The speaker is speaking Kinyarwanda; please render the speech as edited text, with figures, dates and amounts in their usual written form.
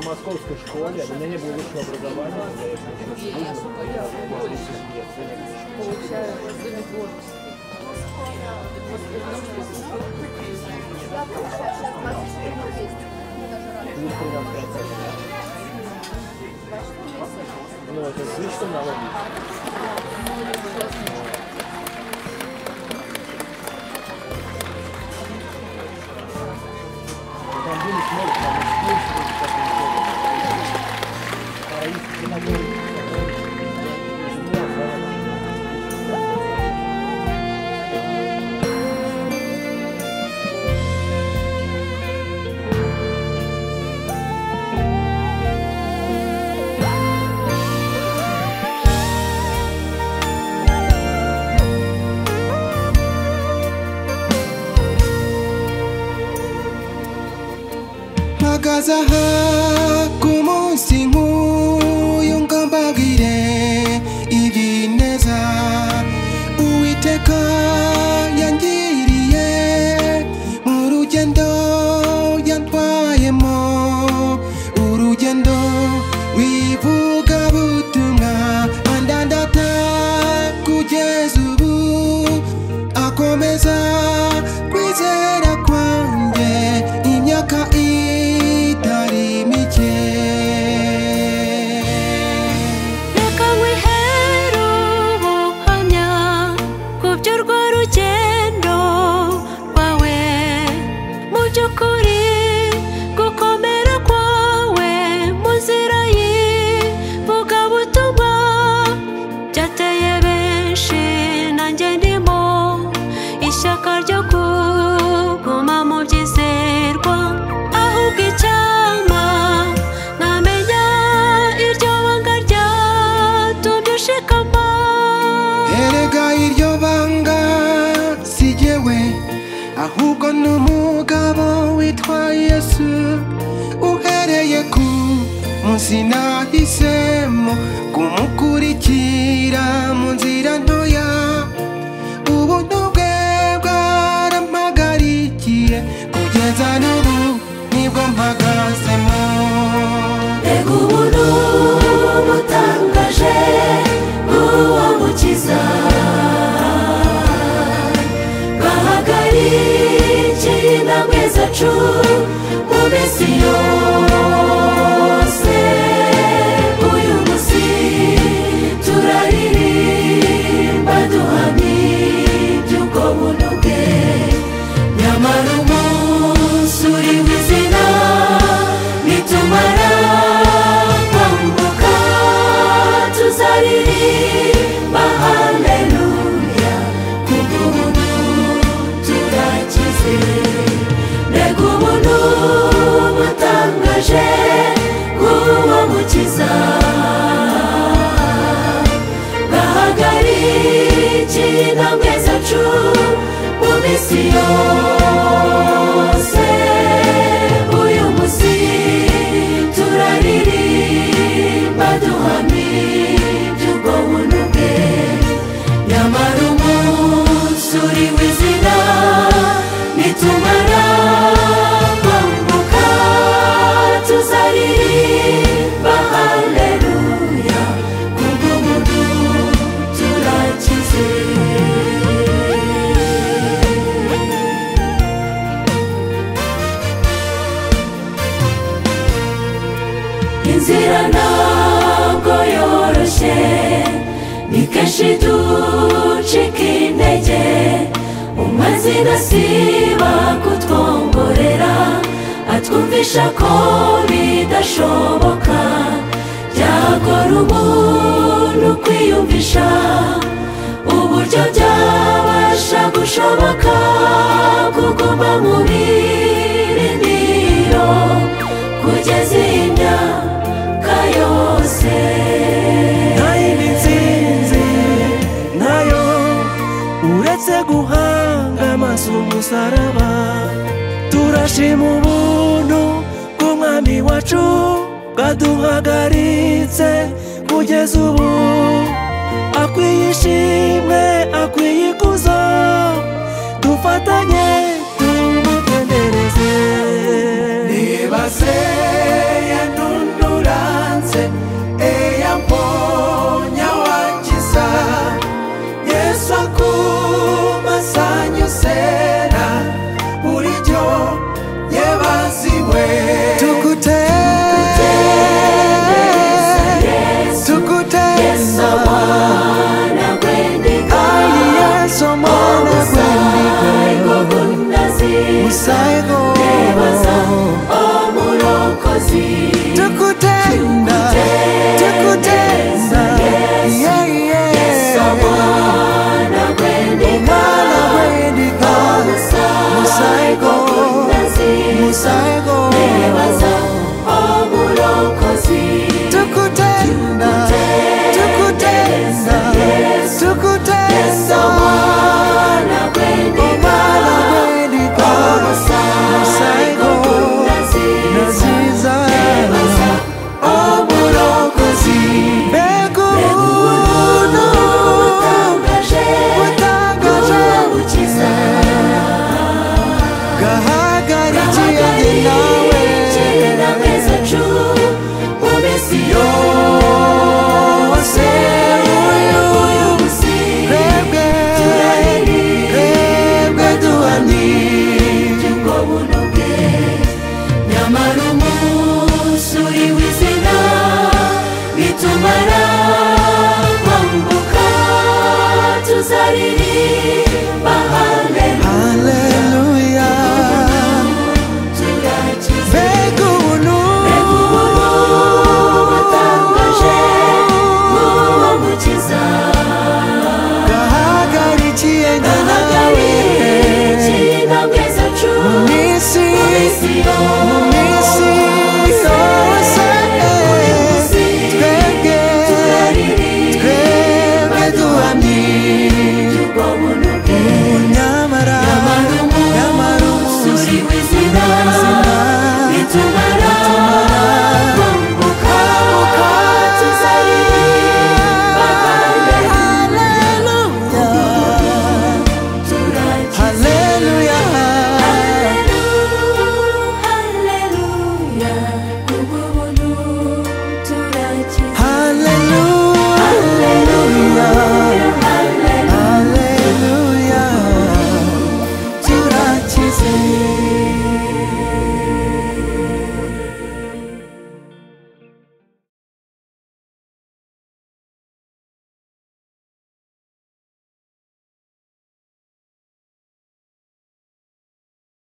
московской школе, у меня не было высшего образования. Получаю зоны творчества. Я получаю сейчас 24 Плюс 13%. Ну, это слишком налоги. Там были смотрят, там искусство, как они Magazaha kumunsingu yungambagire ibineza Uwiteka yangiriye mu rugendo yantwayemo urugendo wivuga butumwa andandata kugeza ubu akomeza kwizera kwanjye imyaka itari mike reka nkwihere ubuhamya ku by'urwo rugendo rwawe mu by'ukuri gukomera kwawe mu nzira y'ivugabutumwa byateye benshi nanjye ndimo ishyaka ryo kuguma mu byizerwa ahubwo icyama nkamenya iryo banga ryatumye ushikama erega iryo banga si jyewe ahubwo ni umugabo witwa Yesu uhereye ku munsi nahisemo kumukurikira mu nzira ntoya ubuntu bwe bwarampagarikiye kugeza n'ubu nibwo mpagazemo mbega ubuntu butangaje bw'uwo mukiza bwahagarikiye intambwe zacu mu minsi yose uyu munsi turaririmba duhamya iby'ubwo buntu bwe nyamara umunsi uri w'izina nitumara kwambuka tuzaririmba haleluya kubw'ubuntu turakize mbega ubuntu butangaje bw'uwo mukiza bwahagarikiye intambwe zacu mu minsi yose uyu munsi turaririmba duhamya iby'ubwo buntu bwe nyamara umunsi uri w'izina nitumara kwambuka tuzaririmba haleluya kubw'ubuntu turakize inzira ntabwo yoroshye ni kenshi ducika intege umazina siba kutwongorera atwumvisha ko bidashoboka byagora umuntu kwiyumvisha uburyo byabasha gushoboka kuguma mu birindiro kugeza imyaka yose ntayindi nsinzi ntayo uretse guhanga amaso umusaraba turashima ubuntu bw'umwami wacu bwaduhagaritse kugeza ubu akwiye ishimwe akwiye ikuzo dufatanye tumutendereze nibaze yantumye musaigo nebaza omulokozi tukutenda yeah yeah Yesu omwana gwendika musaigo musaigo nebaza omulokozi tukutenda Yesu omwana gwendika musaigo naziza omulokozi bekuno butangaje ubukiza gahagarikiye